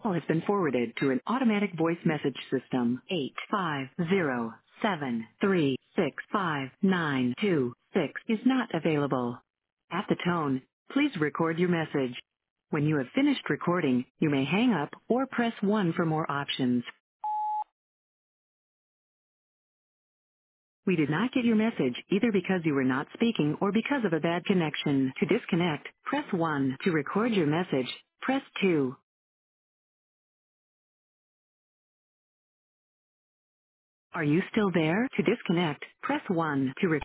call has been forwarded to an automatic voice message system. 850-736-5926 is not available. At the tone, please record your message. When you have finished recording, you may hang up or press 1 for more options. We did not get your message either because you were not speaking or because of a bad connection. To disconnect, press 1. To record your message, press 2. Are you still there? To disconnect, press 1. To